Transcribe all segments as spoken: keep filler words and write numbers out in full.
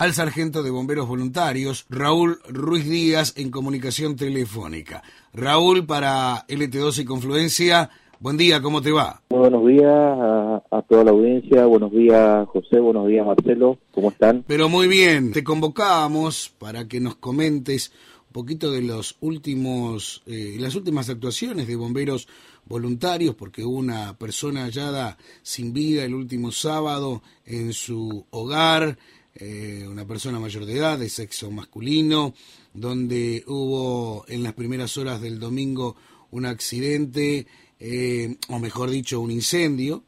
al sargento de bomberos voluntarios, Raúl Ruiz Díaz, en comunicación telefónica. Raúl, para L T doce y Confluencia, buen día, ¿cómo te va? Muy buenos días a, a toda la audiencia, buenos días José, buenos días Marcelo, ¿cómo están? Pero muy bien, te convocábamos para que nos comentes un poquito de los últimos, eh, las últimas actuaciones de bomberos voluntarios, porque hubo una persona hallada sin vida el último sábado en su hogar, eh, una persona mayor de edad, de sexo masculino, donde hubo en las primeras horas del domingo un accidente, eh, o mejor dicho, un incendio,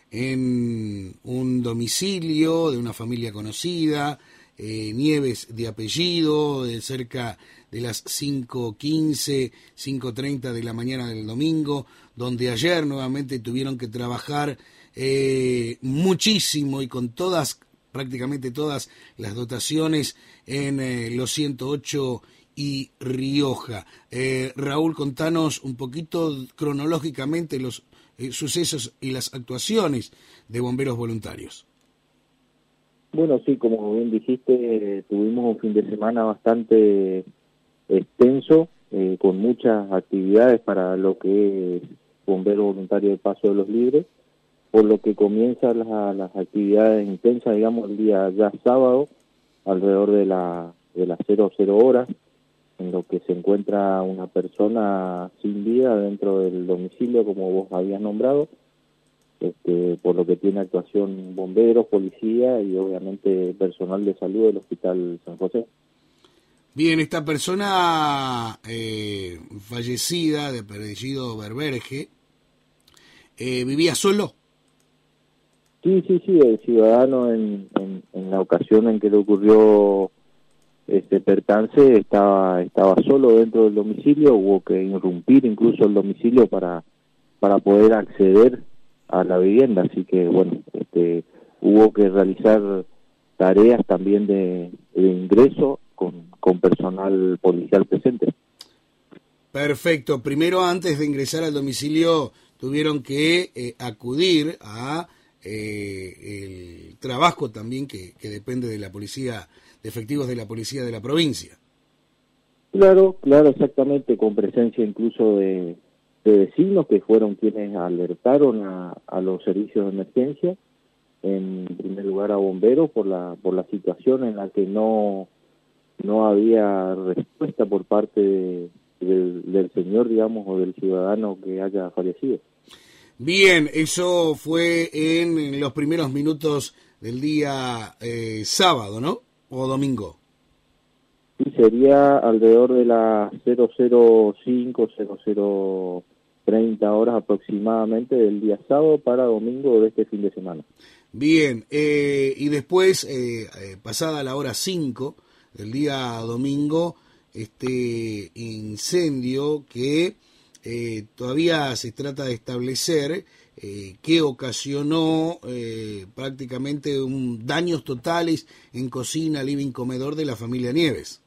en un domicilio de una familia conocida, eh, Nieves de apellido, de cerca de las cinco quince, cinco treinta de la mañana del domingo, donde ayer nuevamente tuvieron que trabajar eh, muchísimo y con todas, prácticamente todas las dotaciones en eh, los ciento ocho y Rioja. Eh, Raúl, contanos un poquito cronológicamente los eh, sucesos y las actuaciones de bomberos voluntarios. Bueno, sí, como bien dijiste, eh, tuvimos un fin de semana bastante extenso, eh, con muchas actividades para lo que es Bombero Voluntario de Paso de los Libres, por lo que comienzan las, las actividades intensas, digamos, el día ya sábado, alrededor de, la, de las cero cero horas, en lo que se encuentra una persona sin vida dentro del domicilio, como vos habías nombrado, este, por lo que tiene actuación bomberos, policía y obviamente personal de salud del Hospital San José. Bien, esta persona eh, fallecida, de apellido Berberge, eh, ¿vivía solo? Sí, sí, sí, el ciudadano en, en, en la ocasión en que le ocurrió este percance estaba estaba solo dentro del domicilio, hubo que irrumpir incluso el domicilio para para poder acceder a la vivienda, así que bueno, este hubo que realizar tareas también de, de ingreso con, con personal policial presente. Perfecto. Primero, antes de ingresar al domicilio, tuvieron que eh, acudir a eh, el trabajo también que, que depende de la policía, de efectivos de la policía de la provincia. Claro, claro, exactamente, con presencia incluso de, de vecinos que fueron quienes alertaron a, a los servicios de emergencia, en primer lugar a bomberos por la por la situación en la que no no había respuesta por parte de, de, del señor, digamos, o del ciudadano que haya fallecido. Bien, eso fue en los primeros minutos del día eh, sábado, ¿no? ¿O domingo? Sí, sería alrededor de las cero cero cinco, cero cero treinta horas aproximadamente del día sábado para domingo de este fin de semana. Bien, eh, y después, eh, eh, pasada la hora cinco del día domingo, este incendio que eh, todavía se trata de establecer, eh, que ocasionó eh, prácticamente un, daños totales en cocina, living, comedor de la familia Nieves.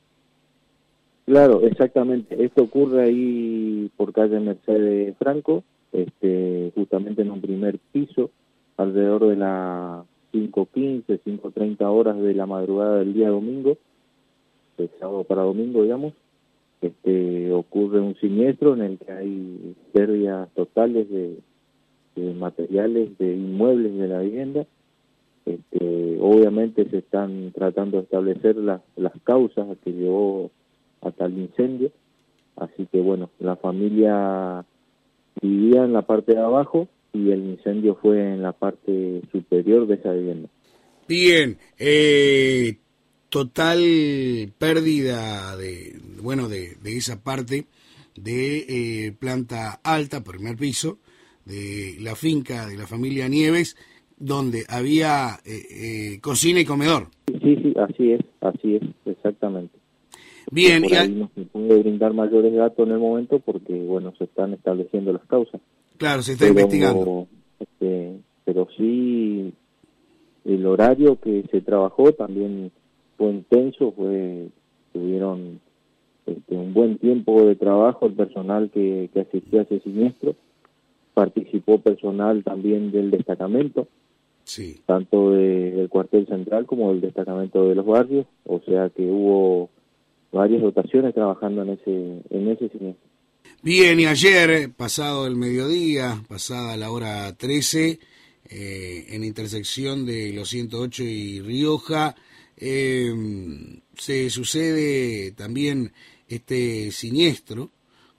Claro, exactamente. Esto ocurre ahí por calle Mercedes Franco, este, justamente en un primer piso, alrededor de las cinco quince, cinco treinta horas de la madrugada del día domingo, de sábado para domingo, digamos. Este, ocurre un siniestro en el que hay pérdidas totales de, de materiales, de inmuebles de la vivienda. Este, obviamente se están tratando de establecer las, las causas que llevó hasta el incendio, así que bueno, la familia vivía en la parte de abajo y el incendio fue en la parte superior de esa vivienda. Bien, eh, total pérdida de, bueno, de, de esa parte de eh, planta alta, primer piso, de la finca de la familia Nieves, donde había eh, eh, cocina y comedor. Sí, sí, así es, así es, exactamente. Bien, por y ahí a... no se puede brindar mayores datos en el momento porque, bueno, se están estableciendo las causas. Claro, se está pero, investigando. Este, pero sí, el horario que se trabajó también fue intenso, fue tuvieron este, un buen tiempo de trabajo el personal que, que asistió a ese siniestro. Participó personal también del destacamento, Sí. Tanto de, del cuartel central como del destacamento de los barrios, o sea que hubo varias dotaciones trabajando en ese en ese siniestro. Bien, y ayer, pasado el mediodía, pasada la hora trece, eh, en intersección de los ciento ocho y Rioja, eh, se sucede también este siniestro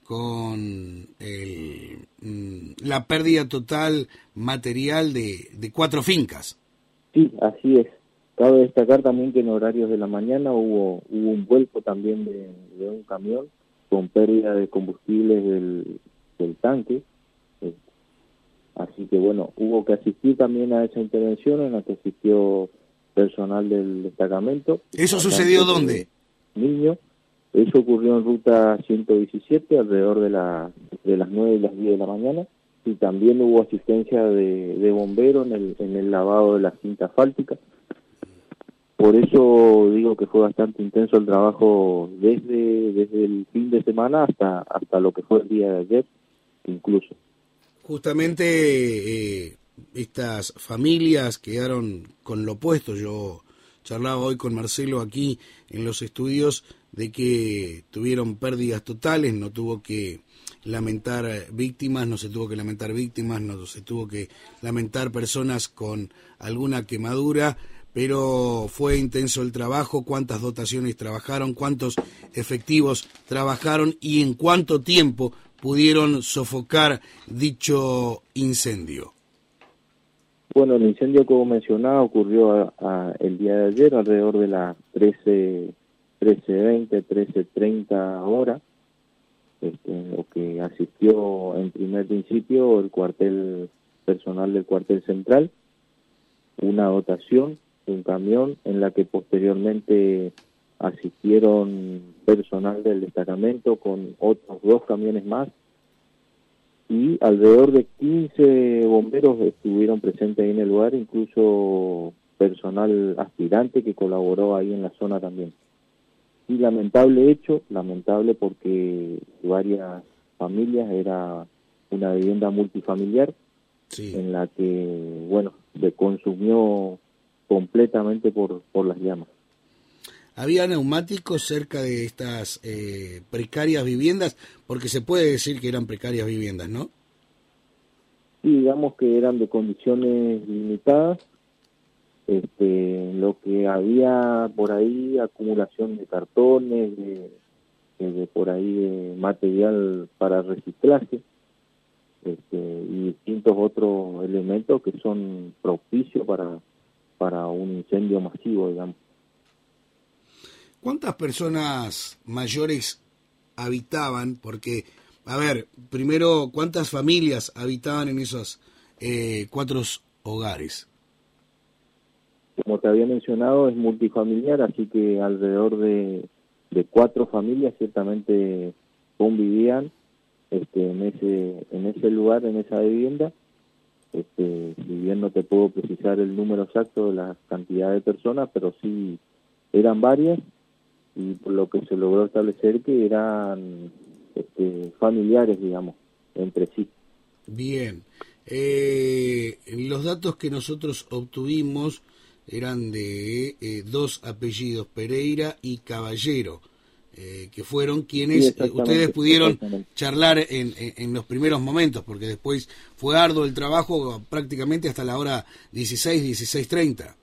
con el, la pérdida total material de, de cuatro fincas. Sí, así es. Cabe destacar también que en horarios de la mañana hubo hubo un vuelco también de, de un camión con pérdida de combustibles del, del tanque. Eh, así que bueno, hubo que asistir también a esa intervención en la que asistió personal del destacamento. ¿Eso sucedió dónde? Niño. Eso ocurrió en ruta ciento diecisiete, alrededor de, la, de las nueve y las diez de la mañana, y también hubo asistencia de, de bomberos en el, en el lavado de la cinta asfáltica. Por eso digo que fue bastante intenso el trabajo desde, desde el fin de semana hasta, hasta lo que fue el día de ayer, incluso. Justamente eh, estas familias quedaron con lo opuesto. Yo charlaba hoy con Marcelo aquí en los estudios de que tuvieron pérdidas totales, no tuvo que lamentar víctimas, no se tuvo que lamentar víctimas, no se tuvo que lamentar personas con alguna quemadura, pero fue intenso el trabajo. ¿Cuántas dotaciones trabajaron? ¿Cuántos efectivos trabajaron? ¿Y en cuánto tiempo pudieron sofocar dicho incendio? Bueno, el incendio, como mencionaba, ocurrió a, a el día de ayer, alrededor de las trece veinte, trece treinta horas, este, lo que asistió en primer principio el cuartel personal del cuartel central, una dotación, un camión, en la que posteriormente asistieron personal del destacamento con otros dos camiones más, y alrededor de quince bomberos estuvieron presentes ahí en el lugar, incluso personal aspirante que colaboró ahí en la zona también. Y lamentable hecho, lamentable porque varias familias, era una vivienda multifamiliar, sí, en la que, bueno, se consumió completamente por, por las llamas. ¿Había neumáticos cerca de estas eh, precarias viviendas? Porque se puede decir que eran precarias viviendas, ¿no? Sí, digamos que eran de condiciones limitadas. Este, lo que había por ahí, acumulación de cartones, de, de por ahí de material para reciclaje, este, y distintos otros elementos que son propicios para, para un incendio masivo, digamos. ¿Cuántas personas mayores habitaban? Porque, a ver, primero, ¿cuántas familias habitaban en esos eh, cuatro hogares? Como te había mencionado, es multifamiliar, así que alrededor de, de cuatro familias ciertamente convivían este, en ese en ese lugar, en esa vivienda. Este, si bien no te puedo precisar el número exacto de la cantidad de personas, pero sí eran varias, y por lo que se logró establecer que eran este, familiares, digamos, entre sí. Bien. Eh, los datos que nosotros obtuvimos eran de eh, dos apellidos, Pereira y Caballero, eh, que fueron quienes sí, eh, ustedes pudieron charlar en, en, en los primeros momentos, porque después fue arduo el trabajo prácticamente hasta la hora dieciséis, dieciséis treinta.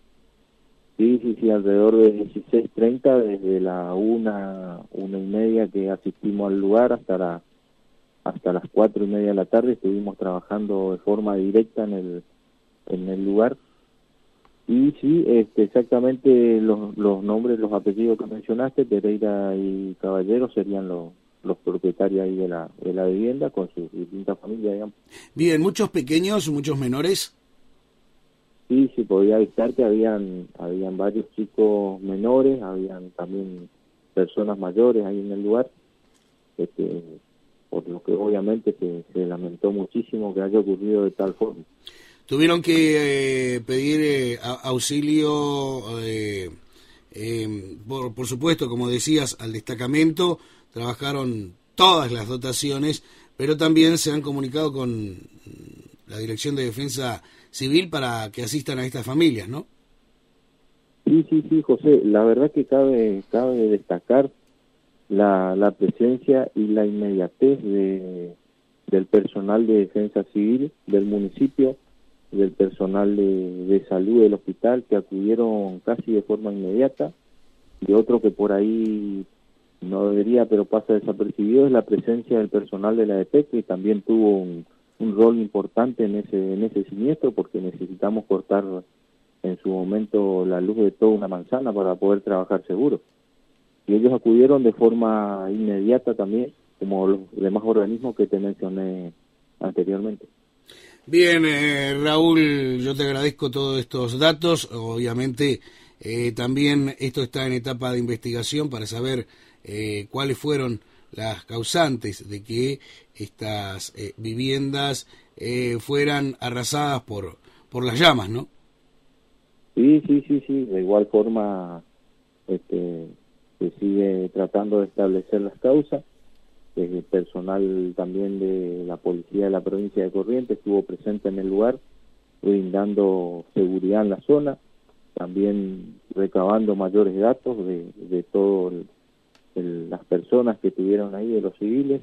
Sí, sí, sí, alrededor de dieciséis treinta, desde la una, una y media que asistimos al lugar hasta la hasta las cuatro y media de la tarde estuvimos trabajando de forma directa en el en el lugar. Y sí, este, exactamente los, los nombres, los apellidos que mencionaste, Pereira y Caballero, serían los, los propietarios ahí de la, de la vivienda con sus distintas familias, digamos. Bien, ¿muchos pequeños, muchos menores? Sí, sí, podía avisar que habían, habían varios chicos menores, habían también personas mayores ahí en el lugar, este, por lo que obviamente se, se lamentó muchísimo que haya ocurrido de tal forma. Tuvieron que eh, pedir eh, auxilio, eh, eh, por, por supuesto, como decías, al destacamento. Trabajaron todas las dotaciones, pero también se han comunicado con la Dirección de Defensa civil para que asistan a estas familias, ¿no? Sí, sí, sí, José, la verdad que cabe, cabe destacar la, la presencia y la inmediatez de, del personal de defensa civil del municipio, del personal de, de salud del hospital, que acudieron casi de forma inmediata, y otro que por ahí no debería, pero pasa desapercibido, es la presencia del personal de la E P E, que también tuvo un, un rol importante en ese, en ese siniestro, porque necesitamos cortar en su momento la luz de toda una manzana para poder trabajar seguro. Y ellos acudieron de forma inmediata también, como los demás organismos que te mencioné anteriormente. Bien, eh, Raúl, yo te agradezco todos estos datos. Obviamente eh, también esto está en etapa de investigación para saber eh, cuáles fueron las causantes de que estas eh, viviendas eh, fueran arrasadas por, por las llamas, ¿no? Sí, sí, sí, sí, de igual forma este, se sigue tratando de establecer las causas. El personal también de la policía de la provincia de Corrientes estuvo presente en el lugar, brindando seguridad en la zona, también recabando mayores datos de, de todas las personas que estuvieron ahí, de los civiles.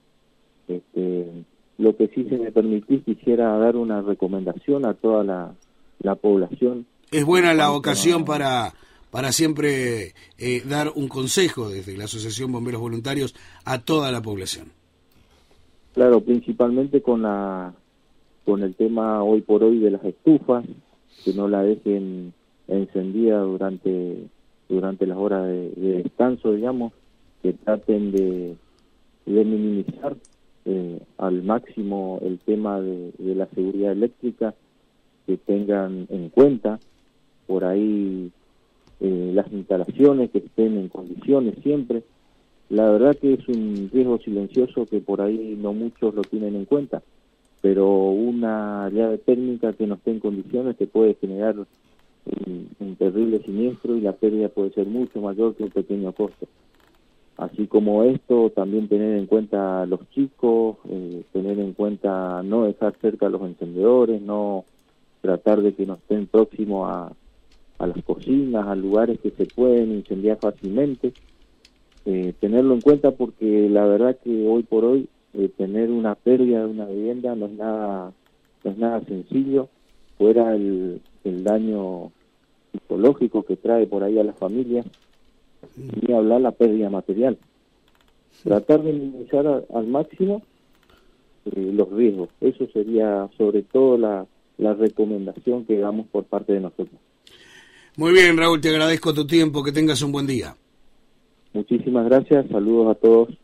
Este, lo que sí, se me permitís, quisiera dar una recomendación a toda la, la población. Es buena la ocasión para, para siempre eh, dar un consejo desde la Asociación Bomberos Voluntarios a toda la población. Claro, principalmente con la con el tema hoy por hoy de las estufas, que no la dejen encendida durante durante las horas de, de descanso, digamos, que traten de, de minimizar eh, al máximo el tema de, de la seguridad eléctrica, que tengan en cuenta por ahí eh, las instalaciones, que estén en condiciones siempre. La verdad que es un riesgo silencioso que por ahí no muchos lo tienen en cuenta, pero una llave térmica que no esté en condiciones te puede generar un, un terrible siniestro, y la pérdida puede ser mucho mayor que un pequeño costo. Así como esto, también tener en cuenta a los chicos, eh, tener en cuenta no dejar cerca a los encendedores, no tratar de que no estén próximos a, a las cocinas, a lugares que se pueden incendiar fácilmente. Eh, tenerlo en cuenta, porque la verdad que hoy por hoy eh, tener una pérdida de una vivienda no es nada no es nada sencillo, fuera el, el daño psicológico que trae por ahí a las familias, ni hablar la pérdida material. Tratar de minimizar a, al máximo eh, los riesgos. Eso sería sobre todo la, la recomendación que damos por parte de nosotros. Muy bien, Raúl, te agradezco tu tiempo, que tengas un buen día. Muchísimas gracias, saludos a todos.